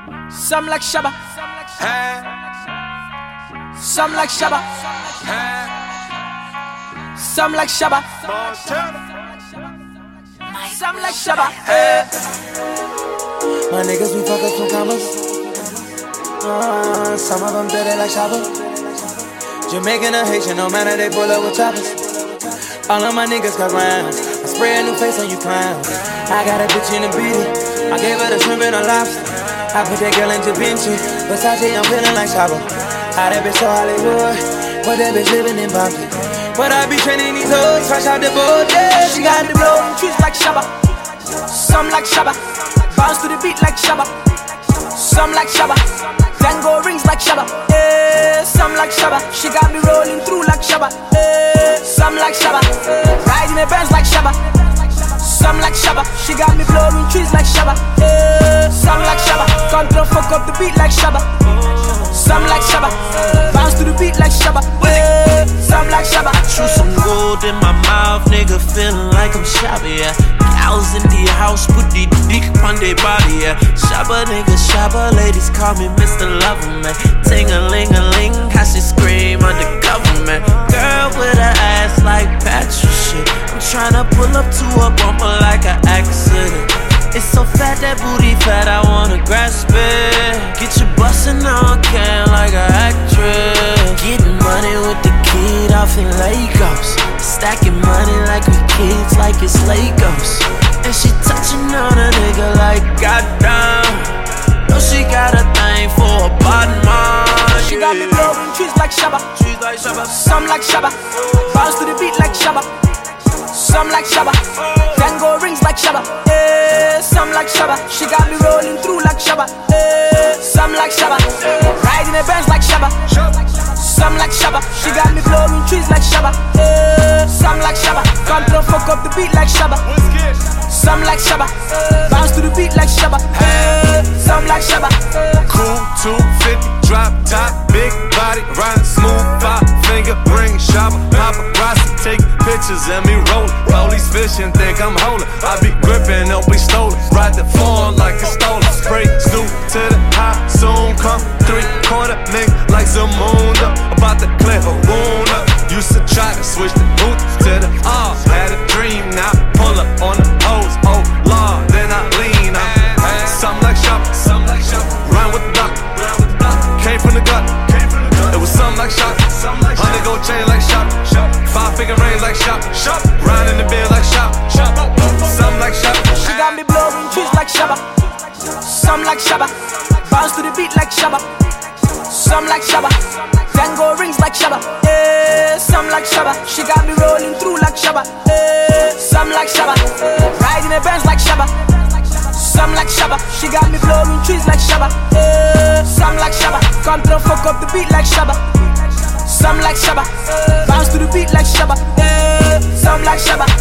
Some like Shabba, some like Shabba, some like Shabba, some like Shabba. My niggas, we fuck up some commas. Some of them dirty like Shabba. Jamaican or Haitian, no matter, they pull up with choppers. All of my niggas got rounds. I spray a new face on you clowns. I got a bitch in a beanie. I gave her the shrimp and a lobster. I put that girl in Da Vinci. Versace, I'm feeling like Shabba. How that bitch so Hollywood, but that bitch living in Boston. But I be training these hoes, fresh out the boat, yeah. She got the blowing trees like Shabba. Some like Shabba. Bounce to the beat like Shabba. Some like Shabba. Tango rings like Shabba. Some like Shabba. She got me rolling through like Shabba. Some like Shabba. Riding the Benz like Shabba. Some like Shabba. She got me blowing trees like Shabba. Some like Shabba. Control fuck up the beat like Shabba. Some like Shabba. Bounce to the beat like Shabba. Some like Shabba. I chew some gold in my mouth, nigga, feeling like I'm Shabba, yeah. Cows in the house, put the dick on their body, yeah. Shabba, nigga, Shabba, ladies call me Mr. Loverman. Ting-a-ling-a-ling, how she scream under government. Girl with her ass like Patrick shit. I'm tryna pull up to a bumper like an accident. It's so fat, that booty fat, I wanna grasp it. Get you bustin' on can like an actress. Getting money with the kid off in Lagos. Stacking money like we kids, like it's Legos. And she touching on a nigga like goddamn. No, she got a thing for a bottom man. She got me blowing trees like Shabba. Trees like Shabba. Some like Shabba. Bounce to the beat like Shabba. Some like Shabba. Tango rings like Shabba. Some like Shabba. She got me rolling through like Shabba. Some like Shabba. Riding the Benz like Shabba. Some like Shabba. She got me blowing trees like Shabba. Some like Shabba. Control fuck up the beat like Shabba. Some like Shabba. Bounce to the beat like Shabba. Some like Shabba. Cool 250, drop top, big body, ride smooth, 5-finger ring, Shabba, paparazzi, take pictures and me rollin'. Police fishing, think I'm holdin'. I be grippin', don't be stolen. Ride the phone like it's stolen. Spray snoop to the high, soon come 3-quarter link like Zamunda. About to clear her wound up. Used to try to switch the boots to the R. Had a dream, now pull up on the hose. Oh Lord, then I lean up. Something like Shabba, something like Shabba. Run with the block, came from the gut. It was something like Shabba. 100 gold chain like Shabba. 5-finger ring like Shabba. Ride in the bed like Shabba. Something like Shabba. She got me blowing trees like Shabba. Some like Shabba. Bounce to the beat like Shabba. Some like Shabba. Tango rings like Shabba. Some like Shabba. She got me rolling through like Shabba. Some like Shabba. Riding the Benz like Shabba. Some like Shabba. She got me blowing trees like Shabba. Some like Shabba. Control fuck up the beat like Shabba. Some like Shabba. Bounce to the beat like Shabba. Some like Shabba.